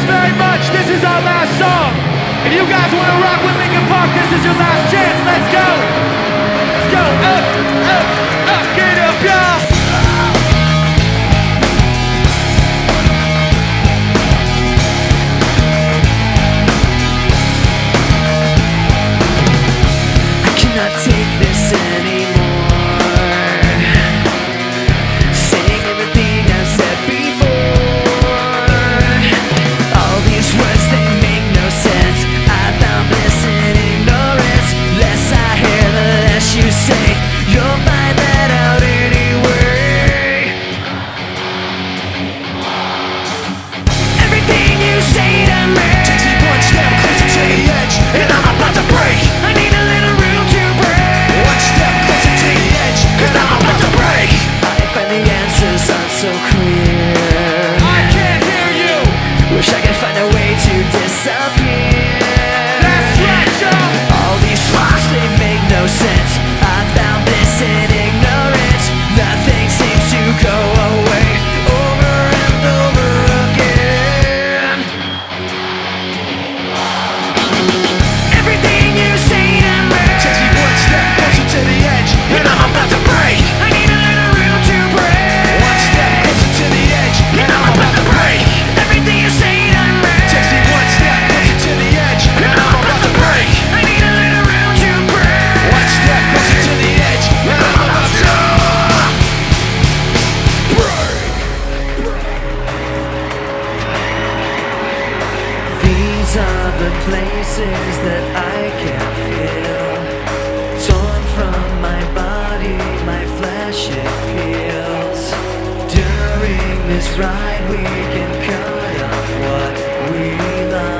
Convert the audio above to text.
very much. This is our last song. If you guys want to rock with Linkin Park, this is your last chance. Let's go. Let's go. Up, up, up. Get up, y'all. I cannot take this anymore. Saying everything I've said before. All these words, they make no sense. I found bliss in ignorance. Less I hear, the less you say. You'll find that out anyway. Everything you say to me takes me one step closer to the edge, and I'm about to break. I need a little room to breathe. One step closer to the edge, cause I'm about to break. I find the answers aren't so clear. I can't hear you. Wish I could find a way to disappear. That's right, y'all. All these thoughts, they make no sense. I found this in ignorance. Nothing seems to go away over and over again. Everything you say to me Takes me one step closer to the edge, and I'm about to break. I need a little room to breathe. One step closer to the edge, and I'm about to break. Everything you say to me Takes me one step closer to the edge, and I'm about to break. I need a little room to breathe. One step closer to the edge, and I'm about to break. These are the places that I can feel. Torn from my body, my flesh it peels. During this ride we can cut off what we love.